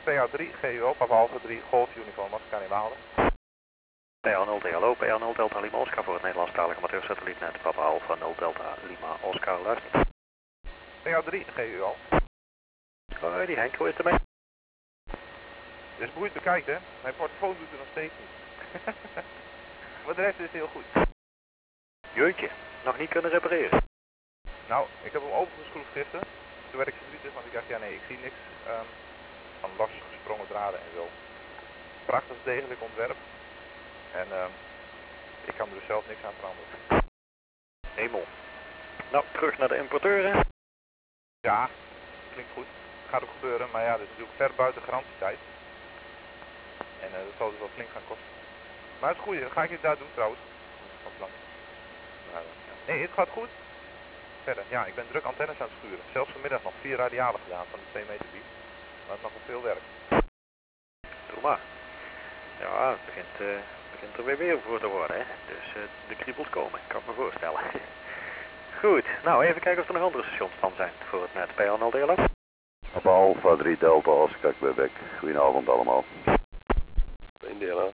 PA3, GUO, Papa Alpha 3, Golf Uniform, Oscar in Waalde. PA0 DLO, PA0 Delta Lima Oscar voor het Nederlandstalige amateursatellietnet. Papa Alpha 0 Delta Lima Oscar, luister. PA3, GUO. Hoi, die Henk, hoe is het ermee? Het is moeilijk te kijken, hè? Mijn portofoon doet er nog steeds niet. Maar de rest is heel goed. Jeetje, nog niet kunnen repareren. Nou, ik heb hem opengeschroefd gisteren. Toen werd ik verdrietig, want ik dacht, ja nee, ik zie niks van losgesprongen draden en zo. Prachtig degelijk ontwerp. En ik kan er dus zelf niks aan veranderen. Hemel. Nou, terug naar de importeur, hè? Ja, klinkt goed. Gaat ook gebeuren, maar ja, dat is natuurlijk ver buiten garantietijd. En dat zal dus wel flink gaan kosten. Maar het is goed, ga ik het daar doen trouwens. Van plan. Maar, ja. Nee, het gaat goed. Verder, ja, ik ben druk antennes aan het schuren. Zelfs vanmiddag nog 4 radialen gedaan van de 2 meter diep. Maar het is nog wel veel werk. Doe maar. Ja, het begint er weer voor te worden, hè. Dus de kriebels komen, kan ik me voorstellen. Goed, nou even kijken of er nog andere stations dan zijn voor het net. PA0 DLO. Papa Alpha 3 Delta Oscar Quebec. Goedenavond allemaal. In DLO.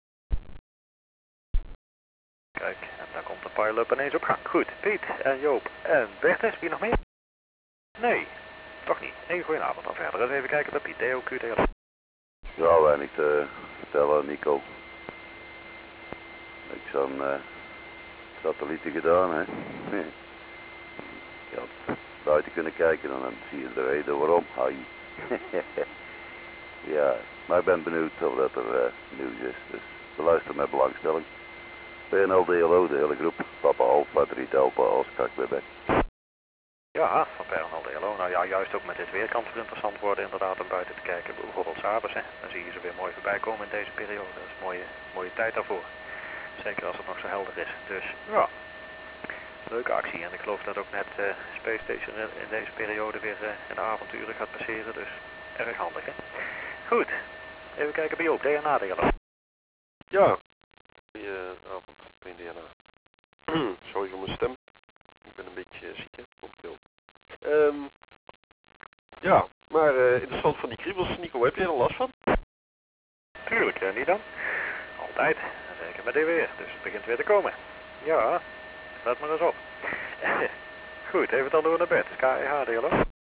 Kijk, en daar komt de pile-up ineens op gang. Goed, Piet en Joop en Bertus, wie nog meer? Nee, toch niet. Nee, goedenavond dan verder. Eens even kijken bij Piet, DOQ, DLO. Ja, weinig te vertellen, Nico. Ik zo'n satellieten gedaan, hè. Je had buiten kunnen kijken en dan zie je de reden waarom. Hai. Ja, maar ik ben benieuwd of dat er nieuws is. Dus beluister met belangstelling. PNL DLO, de hele groep. Papa Alpha 3 Delta Oscar Quebec. Ja, van PNL DLO. Nou ja, juist ook met dit weer kan het interessant worden inderdaad om buiten te kijken. Bijvoorbeeld 's avonds, hè. Dan zie je ze weer mooi voorbij komen in deze periode. Dat is een mooie tijd daarvoor. Zeker als het nog zo helder is. Dus ja, leuke actie. En ik geloof dat ook net Space Station in deze periode weer in de avonturen gaat passeren. Dus erg handig, hè. Goed, even kijken bij Joop, DNA DLO. Ja. Goedenavond, PNDNA. Sorry voor mijn stem. Ik ben een beetje ziek, hè, momenteel. Ja, maar interessant van die kriebels, Nico, heb jij er last van? Tuurlijk, niet dan? Altijd. Zeker met dit weer. Dus het begint weer te komen. Ja, let maar eens op. Goed, even dan door naar bed. KEH DLO.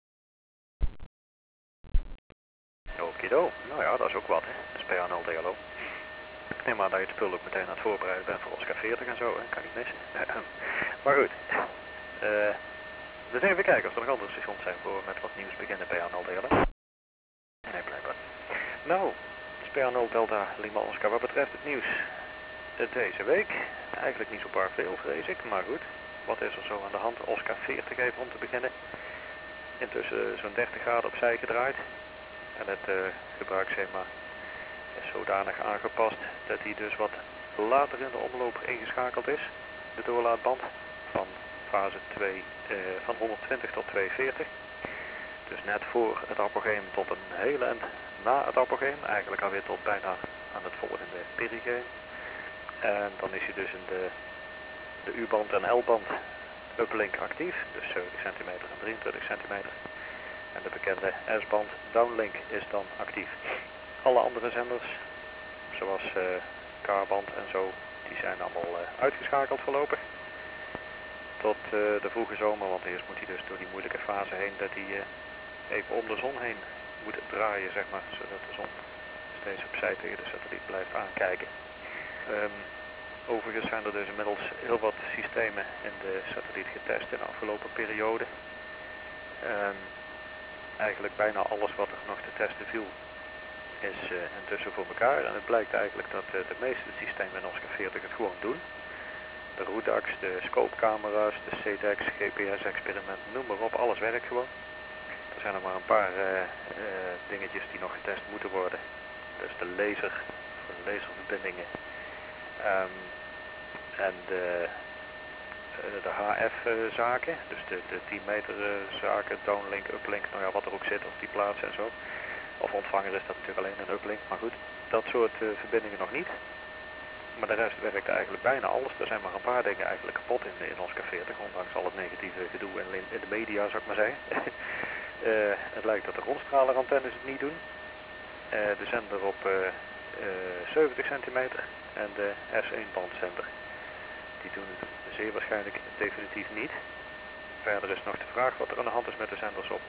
Okido. Nou ja, dat is ook wat, hè. Dat is PA0 DLO. Ik neem aan dat je het spul ook meteen aan het voorbereiden bent voor Oscar 40 en zo, hè. Kan niet missen. Maar goed. Dus even kijken of er nog andere stations zijn voor met wat nieuws beginnen PA0 DLO. Nee, blijkbaar. Nou, PA0 Delta Lima Oscar, wat betreft het nieuws deze week, eigenlijk niet zo bar veel vrees ik, maar goed, wat is er zo aan de hand? Oscar 40 even om te beginnen, intussen zo'n 30 graden opzij gedraaid en het gebruiksschema is zodanig aangepast dat hij dus wat later in de omloop ingeschakeld is, de doorlaatband van fase 2 van 120 tot 240. Dus net voor het apogeum tot een hele end na het apogeum, eigenlijk alweer tot bijna aan het volgende perigeum. En dan is hij dus in de U-band en L-band uplink actief, dus 70 centimeter en 23 centimeter. En de bekende S-band downlink is dan actief. Alle andere zenders, zoals K-band en zo, die zijn allemaal uitgeschakeld voorlopig. Tot de vroege zomer, want eerst moet hij dus door die moeilijke fase heen dat hij even om de zon heen moet draaien, zeg maar, zodat de zon steeds opzij tegen de satelliet blijft aankijken. Overigens zijn er dus inmiddels heel wat systemen in de satelliet getest in de afgelopen periode. Eigenlijk bijna alles wat er nog te testen viel is intussen voor elkaar. En het blijkt eigenlijk dat de meeste systemen in Oscar 40 het gewoon doen. De Rudax, de scoopcamera's, de CDEX, GPS-experimenten, noem maar op, alles werkt gewoon. Er zijn er maar een paar dingetjes die nog getest moeten worden. Dus de laser, voor de laserverbindingen. En de HF-zaken, dus de 10 meter zaken, downlink, uplink, nou ja, wat er ook zit, of die plaatsen en zo. Of ontvanger is dat natuurlijk alleen een uplink, maar goed, dat soort verbindingen nog niet. Maar de rest werkt eigenlijk bijna alles. Er zijn maar een paar dingen eigenlijk kapot in Oscar 40, ondanks al het negatieve gedoe in de media, zou ik maar zeggen. Het lijkt dat de rondstralerantennes het niet doen. de zender op 70 centimeter en de S1 bandzender. Die doen het zeer waarschijnlijk definitief niet. Verder is nog de vraag wat er aan de hand is met de zenders op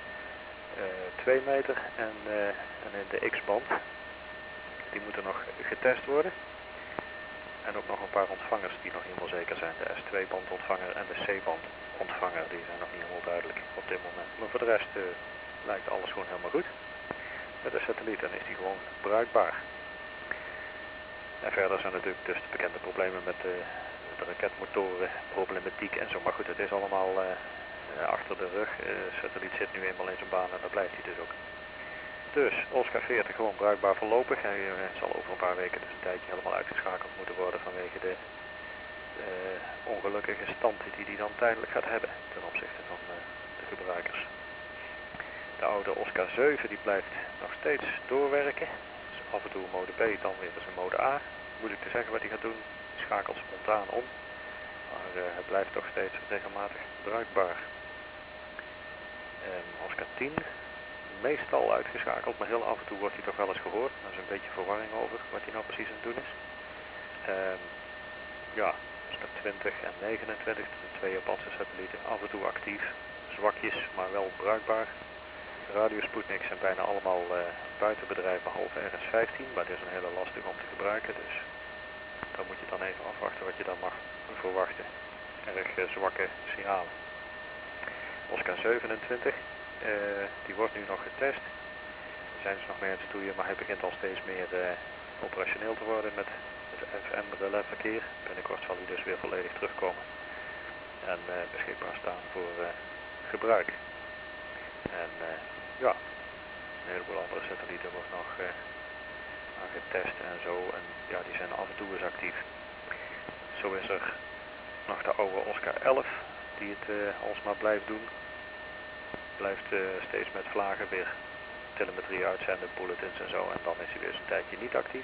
2 meter en in de X-band. Die moeten nog getest worden. En ook nog een paar ontvangers die nog niet helemaal zeker zijn. De S2-band ontvanger en de C-band ontvanger, die zijn nog niet helemaal duidelijk op dit moment. Maar voor de rest lijkt alles gewoon helemaal goed. Met de satelliet dan is die gewoon bruikbaar. En verder zijn natuurlijk dus de bekende problemen met de raketmotoren, problematiek en zo. Maar goed, het is allemaal achter de rug. De satelliet zit nu eenmaal in zijn baan en daar blijft hij dus ook. Dus Oscar 40 gewoon bruikbaar voorlopig. Hij zal over een paar weken dus een tijdje helemaal uitgeschakeld moeten worden vanwege de ongelukkige stand die hij dan tijdelijk gaat hebben ten opzichte van de gebruikers. De oude Oscar 7 die blijft nog steeds doorwerken. Dus af en toe mode B, dan weer dus in mode A. Moeilijk te zeggen wat hij gaat doen. Hij schakelt spontaan om. Maar het blijft toch steeds regelmatig bruikbaar. Oscar 10. Meestal uitgeschakeld, maar heel af en toe wordt hij toch wel eens gehoord. Er is een beetje verwarring over wat hij nou precies aan het doen is. Ja, Oscar 20 en 29, de twee Japanse satellieten, af en toe actief. Zwakjes, maar wel bruikbaar. De radiospoedniks zijn bijna allemaal buiten bedrijf, behalve RS-15, maar dit is een hele lastig om te gebruiken. Dus dan moet je dan even afwachten wat je dan mag verwachten. Erg zwakke signalen. Oscar 27. Die wordt nu nog getest. Daar zijn ze nog mee aan het stoeien, maar hij begint al steeds meer operationeel te worden met het FM-relais-verkeer. Binnenkort zal hij dus weer volledig terugkomen en beschikbaar staan voor gebruik. En ja, een heleboel andere satellieten wordt nog aan getest en zo. En ja, die zijn af en toe eens actief. Zo is er nog de oude Oscar 11 die het alsmaar blijft doen. Blijft steeds met vlagen weer telemetrie uitzenden, bulletins en zo. En dan is hij weer eens een tijdje niet actief.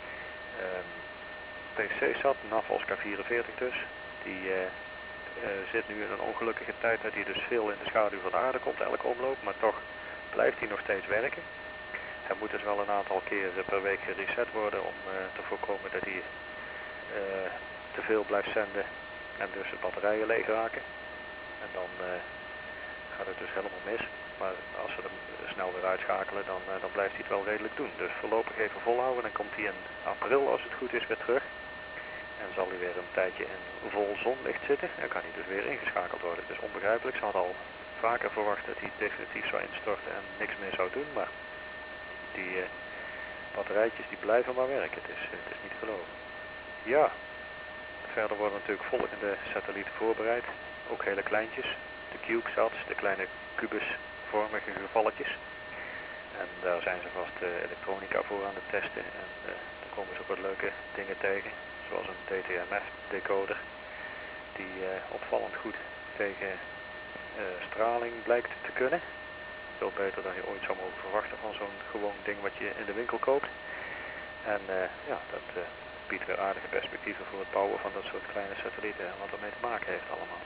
PC-SAT, NAV Oscar 44 dus. Die zit nu in een ongelukkige tijd dat hij dus veel in de schaduw van de aarde komt elke omloop. Maar toch blijft hij nog steeds werken. Hij moet dus wel een aantal keer per week gereset worden om te voorkomen dat hij te veel blijft zenden. En dus de batterijen leeg raken. En dan gaat het dus helemaal mis. Maar als we hem snel weer uitschakelen, dan blijft hij het wel redelijk doen. Dus voorlopig even volhouden. Dan komt hij in april, als het goed is, weer terug. En zal hij weer een tijdje in vol zonlicht zitten. En kan hij dus weer ingeschakeld worden. Het is onbegrijpelijk. Ze hadden al vaker verwacht dat hij definitief zou instorten en niks meer zou doen. Maar die batterijtjes die blijven maar werken. Het is niet geloven. Ja, verder worden natuurlijk volgende satellieten voorbereid. Ook hele kleintjes. De CubeSats, de kleine kubusvormige gevalletjes. En daar zijn ze vast elektronica voor aan het testen. En daar komen ze ook wat leuke dingen tegen. Zoals een DTMF-decoder. Die opvallend goed tegen straling blijkt te kunnen. Veel beter dan je ooit zou mogen verwachten van zo'n gewoon ding wat je in de winkel koopt. En ja, dat biedt weer aardige perspectieven voor het bouwen van dat soort kleine satellieten en wat ermee te maken heeft allemaal.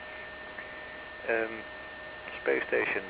Space Station,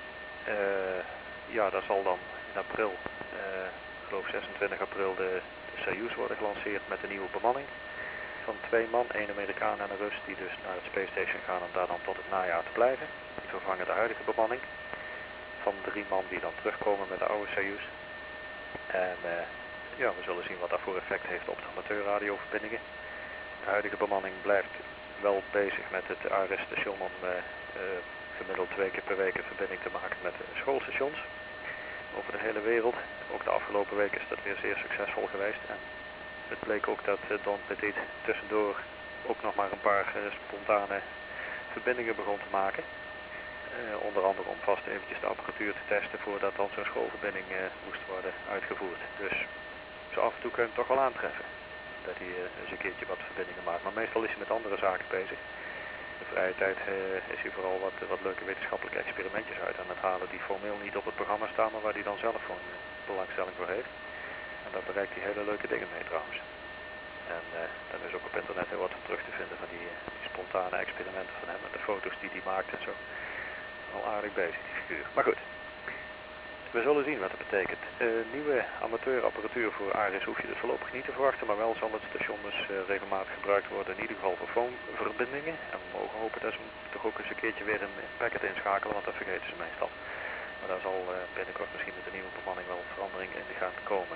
ja, daar zal dan in april, ik geloof 26 april, de Soyuz worden gelanceerd met een nieuwe bemanning van 2 man, 1 Amerikaan en een Rus, die dus naar het Space Station gaan om daar dan tot het najaar te blijven. Die vervangen de huidige bemanning van 3 man die dan terugkomen met de oude Soyuz. En ja, we zullen zien wat dat voor effect heeft op de amateurradioverbindingen. De huidige bemanning blijft wel bezig met het ARS-station om gemiddeld 2 keer per week een verbinding te maken met de schoolstations over de hele wereld. Ook de afgelopen week is dat weer zeer succesvol geweest. En het bleek ook dat Don Petit tussendoor ook nog maar een paar spontane verbindingen begon te maken. Onder andere om vast eventjes de apparatuur te testen voordat dan zo'n schoolverbinding moest worden uitgevoerd. Dus zo af en toe kun je hem toch wel aantreffen. Dat hij eens een keertje wat verbindingen maakt. Maar meestal is hij met andere zaken bezig. In de vrije tijd is hij vooral wat leuke wetenschappelijke experimentjes uit aan het halen die formeel niet op het programma staan, maar waar hij dan zelf gewoon belangstelling voor heeft. En daar bereikt hij hele leuke dingen mee trouwens. En dan is ook op internet heel wat terug te vinden van die spontane experimenten van hem en de foto's die hij maakt en zo. Al aardig bezig die figuur. Maar goed. We zullen zien wat het betekent. Nieuwe amateurapparatuur voor Ares hoef je dus voorlopig niet te verwachten, maar wel zal het station dus regelmatig gebruikt worden, in ieder geval voor foonverbindingen. En we mogen hopen dat ze toch ook eens een keertje weer een packet inschakelen, want dat vergeten ze meestal. Maar daar zal binnenkort misschien met de nieuwe bemanning wel verandering in gaan komen.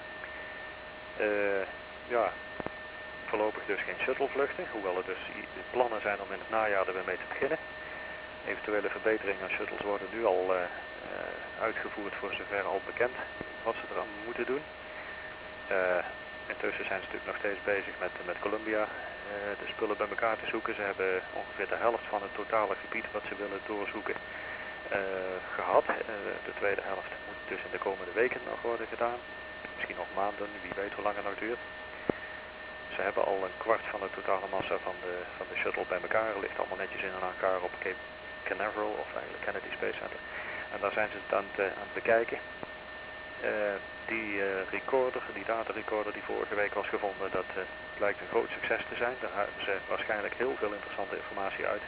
Ja, voorlopig dus geen shuttlevluchten, hoewel er dus plannen zijn om in het najaar er weer mee te beginnen. Eventuele verbeteringen aan shuttles worden nu al uitgevoerd voor zover al bekend wat ze er aan moeten doen. Intussen zijn ze natuurlijk nog steeds bezig met Columbia de spullen bij elkaar te zoeken. Ze hebben ongeveer de helft van het totale gebied wat ze willen doorzoeken gehad. De tweede helft moet dus in de komende weken nog worden gedaan. Misschien nog maanden, wie weet hoe lang het nog duurt. Ze hebben al een kwart van de totale massa van de shuttle bij elkaar. Ligt allemaal netjes in elkaar op Cape Canaveral, of eigenlijk Kennedy Space Center. En daar zijn ze het aan het bekijken. Die recorder, die datarecorder die vorige week was gevonden, dat lijkt een groot succes te zijn. Daar hebben ze waarschijnlijk heel veel interessante informatie uit.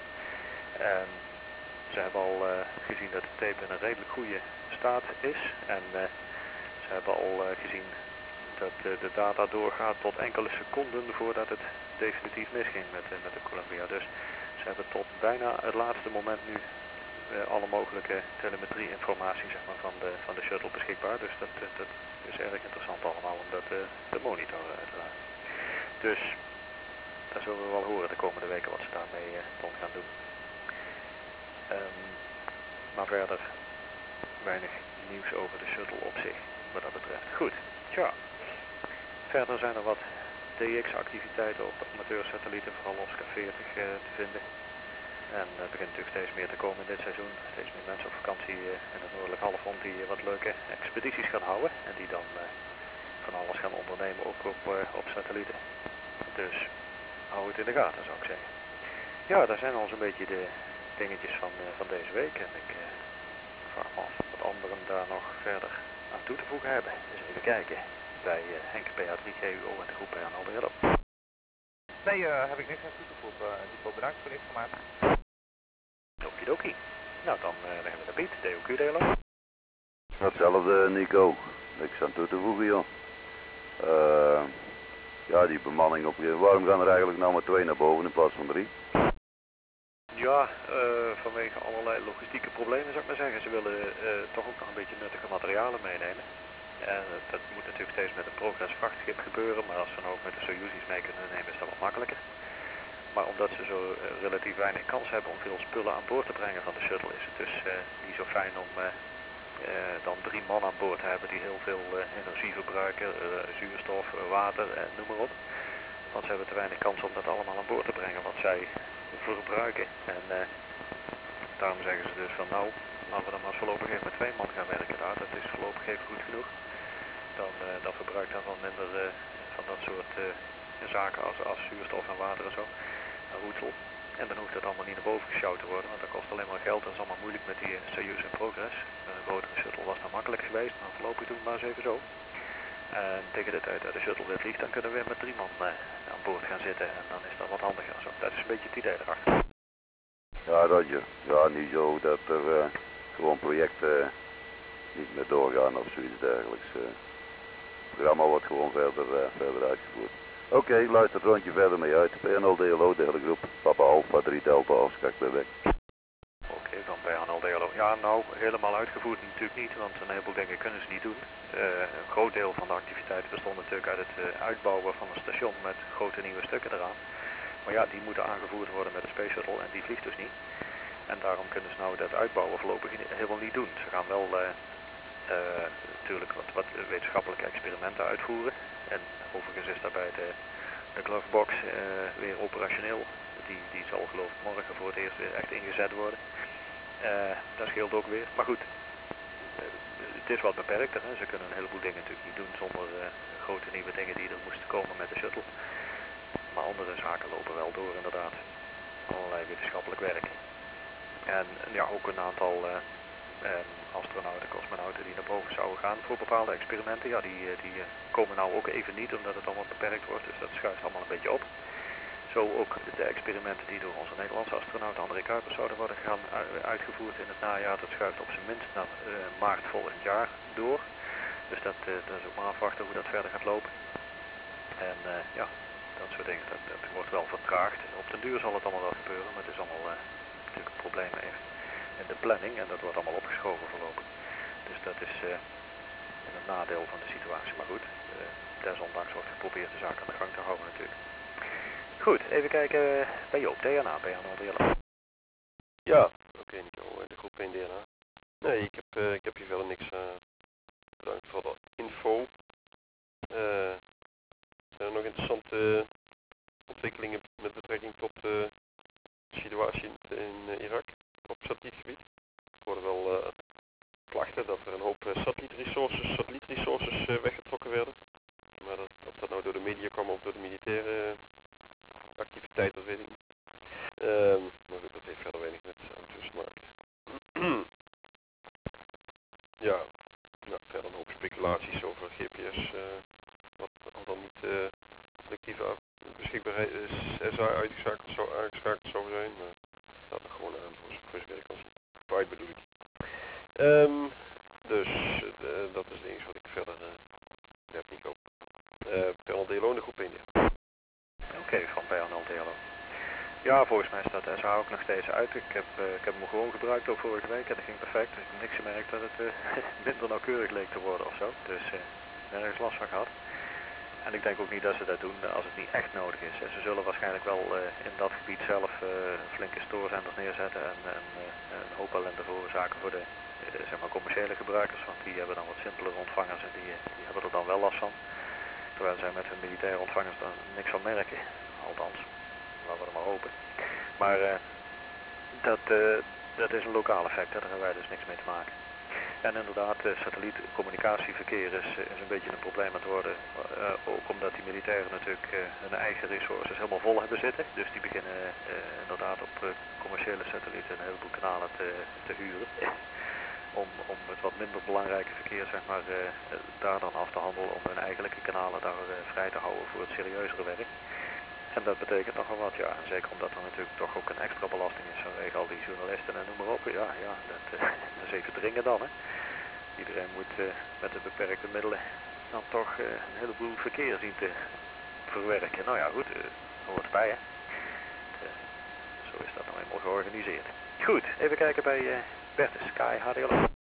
Ze hebben al gezien dat de tape in een redelijk goede staat is. En ze hebben al gezien dat de data doorgaat tot enkele seconden voordat het definitief misging met de Columbia. Dus ze hebben tot bijna het laatste moment nu alle mogelijke telemetrie-informatie zeg maar, van de shuttle beschikbaar. Dus dat is erg interessant allemaal om dat te monitoren uiteraard. Dus daar zullen we wel horen de komende weken wat ze daarmee rond gaan doen. Maar verder weinig nieuws over de shuttle op zich wat dat betreft. Goed, tja. Verder zijn er wat DX-activiteiten op amateursatellieten, vooral Oscar 40 te vinden. En er begint natuurlijk steeds meer te komen in dit seizoen. Steeds meer mensen op vakantie in het noordelijk halfrond die wat leuke expedities gaan houden. En die dan van alles gaan ondernemen, ook op satellieten. Dus hou het in de gaten zou ik zeggen. Ja, daar zijn al zo'n beetje de dingetjes van deze week. En ik vraag me af wat anderen daar nog verder aan toe te voegen hebben. Dus even kijken bij Henk PA3GUO en de groep PA0DLO. Nee, heb ik niks aan toe te voegen. Nico, bedankt voor de informatie. Okidoki. Nou, dan leggen we de Piet, DOQ-DLO. Hetzelfde Nico, niks aan toe te voegen joh. Ja, die bemanning op, waarom gaan er eigenlijk nou maar 2 naar boven in plaats van 3? Ja, vanwege allerlei logistieke problemen zou ik maar zeggen. Ze willen toch ook nog een beetje nuttige materialen meenemen. En dat moet natuurlijk steeds met een Progress vrachtschip gebeuren, maar als ze nou ook met de Soyuz's mee kunnen nemen is dat wat makkelijker. Maar omdat ze zo relatief weinig kans hebben om veel spullen aan boord te brengen van de shuttle, is het dus niet zo fijn om dan 3 man aan boord te hebben die heel veel energie verbruiken, zuurstof, water, noem maar op. Want ze hebben te weinig kans om dat allemaal aan boord te brengen wat zij verbruiken. En daarom zeggen ze dus van nou, laten we dan maar voorlopig even met 2 man gaan werken daar. Dat is voorlopig even goed genoeg. Dan verbruikt dan wel minder van dat soort zaken als zuurstof en water en zo. En voedsel. En dan hoeft het allemaal niet naar boven gesjouwd te worden, want dat kost alleen maar geld. Dat is allemaal moeilijk met die Soyuz in Progress. Met een grotere shuttle was dat makkelijk geweest, maar voorlopig doen we maar eens even zo. En tegen de tijd dat de shuttle weer vliegt, dan kunnen we weer met 3 man aan boord gaan zitten. En dan is dat wat handiger. Zo. Dat is een beetje het idee erachter. Ja, Roger. Ja, niet zo dat er gewoon projecten niet meer doorgaan of zoiets dergelijks. Het programma wordt gewoon verder uitgevoerd. Oké, luister het rondje verder mee uit. PA0DLO, de hele groep. Papa Alpha 3 Delta, Oscar Quebec. Oké, dan PA0DLO. Ja, nou, helemaal uitgevoerd natuurlijk niet, want een heleboel dingen kunnen ze niet doen. Een groot deel van de activiteit bestond natuurlijk uit het uitbouwen van een station met grote nieuwe stukken eraan. Maar ja, die moeten aangevoerd worden met een Space Shuttle en die vliegt dus niet. En daarom kunnen ze nou dat uitbouwen voorlopig helemaal niet doen. Ze gaan wel natuurlijk wat wetenschappelijke experimenten uitvoeren. En overigens is daarbij de glovebox weer operationeel. Die zal geloof ik morgen voor het eerst weer echt ingezet worden. Dat scheelt ook weer. Maar goed, het is wat beperkter. Hè. Ze kunnen een heleboel dingen natuurlijk niet doen zonder grote nieuwe dingen die er moesten komen met de shuttle. Maar andere zaken lopen wel door inderdaad. Allerlei wetenschappelijk werk. En ja, ook een aantal astronauten, cosmonauten die naar boven zouden gaan voor bepaalde experimenten. Ja, die komen nou ook even niet omdat het allemaal beperkt wordt. Dus dat schuift allemaal een beetje op. zo ook de experimenten die door onze Nederlandse astronaut André Kuipers zouden worden uitgevoerd in het najaar. Dat schuift op zijn minst naar maart volgend jaar door. Dus dat is ook maar afwachten hoe dat verder gaat lopen. En ja, dat soort dingen, dat wordt wel vertraagd. Op den duur zal het allemaal wel gebeuren, maar het is allemaal natuurlijk een probleem even in de planning. En dat wordt allemaal opgeschoven voorlopig. Dus dat is een nadeel van de situatie. Maar goed, desondanks wordt geprobeerd de zaak aan de gang te houden natuurlijk. Goed, even kijken bij Joop, DNA, ben je aan het willen? Ja, oké, Nico, de groep 1 DNA. Nee, ik heb hier verder niks. Bedankt voor de info. Zijn er nog interessante ontwikkelingen met betrekking tot de situatie in Irak op satellietgebied? Ik hoorde wel klachten dat er een hoop satellietresources weggetrokken werden. Maar of dat nou door de media kwam of door de militaire activiteit, dat weet ik niet. Maar goed, dat heeft verder weinig met auto's te maken. Ja, nou, verder een hoop speculaties over GPS, wat al dan niet selectief beschikbaar is, SA aangeschakeld zou zijn, maar het staat er gewoon aan voor zover ik kan zien. White bedoel ik. Dus dat is het enige wat ik verder heb, Nico. Pernal Delo in de groep 1. Oké, van Pernal Delo. Ja, volgens mij staat de SA ook nog steeds uit. Ik heb hem gewoon gebruikt ook vorige week en dat ging perfect. Dus ik heb niks gemerkt dat het minder nauwkeurig leek te worden of zo. Dus nergens last van gehad. En ik denk ook niet dat ze dat doen als het niet echt nodig is. Ze zullen waarschijnlijk wel in dat gebied zelf flinke stoorzenders neerzetten en een hoop ellende veroorzaken voor de zeg maar commerciële gebruikers. Want die hebben dan wat simpelere ontvangers en die hebben er dan wel last van. Terwijl zij met hun militaire ontvangers dan niks van merken. Althans, laten we er maar hopen. Maar dat is een lokaal effect, daar hebben wij dus niks mee te maken. En inderdaad, satellietcommunicatieverkeer is een beetje een probleem aan het worden. Ook omdat die militairen natuurlijk hun eigen resources helemaal vol hebben zitten. Dus die beginnen inderdaad op commerciële satellieten een heleboel kanalen te huren. Om het wat minder belangrijke verkeer zeg maar, daar dan af te handelen. Om hun eigenlijke kanalen daar vrij te houden voor het serieuzere werk. En dat betekent nogal wat, ja. En zeker omdat er natuurlijk toch ook een extra belasting is vanwege al die journalisten en noem maar op. Ja, dat is even dringen dan, hè. Iedereen moet met de beperkte middelen dan toch een heleboel verkeer zien te verwerken. Nou ja, goed, hoort erbij, hè. Zo is dat nou eenmaal georganiseerd. Goed, even kijken bij Bertus, Sky HDL.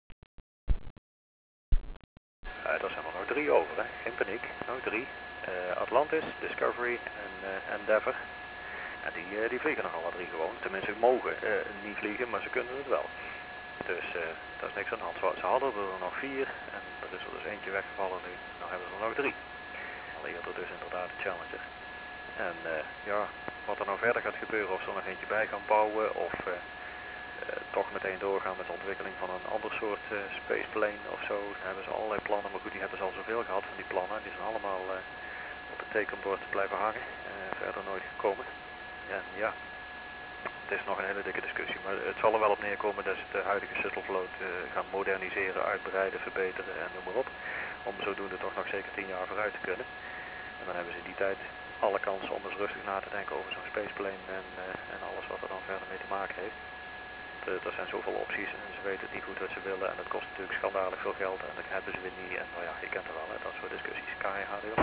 Daar zijn er nog 3 over, hè. Geen paniek, nog 3. Atlantis, Discovery en Endeavour. En die vliegen nogal wat 3 gewoon. Tenminste, ze mogen niet vliegen, maar ze kunnen het wel. Dus daar is niks aan de hand. Ze hadden er nog 4 en er is er dus eentje weggevallen nu. Nou hebben we er nog 3. Al eerder dus inderdaad de Challenger. En ja, wat er nou verder gaat gebeuren, of ze er nog eentje bij gaan bouwen of toch meteen doorgaan met de ontwikkeling van een ander soort spaceplane of zo. Daar hebben ze allerlei plannen, maar goed, die hebben ze al zoveel gehad van die plannen. Die zijn allemaal op het tekenbord blijven hangen, verder nooit gekomen. En ja, het is nog een hele dikke discussie, maar het zal er wel op neerkomen dat ze de huidige shuttlevloot gaan moderniseren, uitbreiden, verbeteren en noem maar op. Om zodoende toch nog zeker 10 jaar vooruit te kunnen. En dan hebben ze in die tijd alle kansen om eens rustig na te denken over zo'n spaceplane en alles wat er dan verder mee te maken heeft. Er zijn zoveel opties en ze weten het niet goed wat ze willen en het kost natuurlijk schandalig veel geld en dat hebben ze weer niet. En nou ja, je kent er wel, hè, dat soort discussies. KHDO.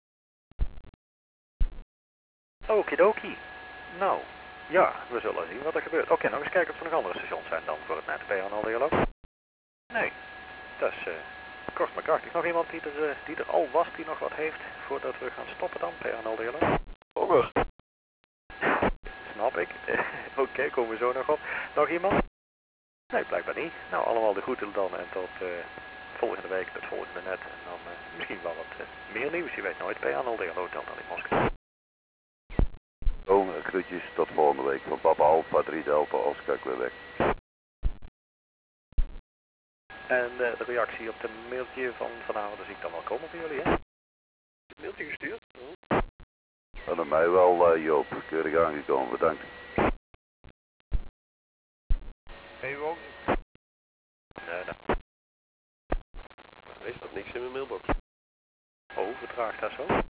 Okidoki. Nou, ja, we zullen zien wat er gebeurt. Oké, nog eens kijken of er nog andere stations zijn dan voor het net. Ben je aan al dialoog? Nee, dat is kort maar krachtig. Nog iemand die er al was, die nog wat heeft voordat we gaan stoppen dan? Ben je aan al dialoog? Honger. Snap ik. Oké, komen we zo nog op. Nog iemand? Nee, blijkbaar niet. Nou, allemaal de groeten dan en tot volgende week, het volgende net. En dan misschien wel wat meer nieuws, je weet nooit. Ben je aan al dialoog dan in Moskou? Groetjes, tot volgende week van Papa Alpha 3 Delta Oscar Quebec. En de reactie op de mailtje van vanavond, zie ik dan wel komen voor jullie, hè? Een mailtje gestuurd? En aan mij wel, Joop, keurig aangekomen, bedankt. Nee, we ook niet. Nee. Er staat niks in mijn mailbox. Oh, vertraagt dat zo?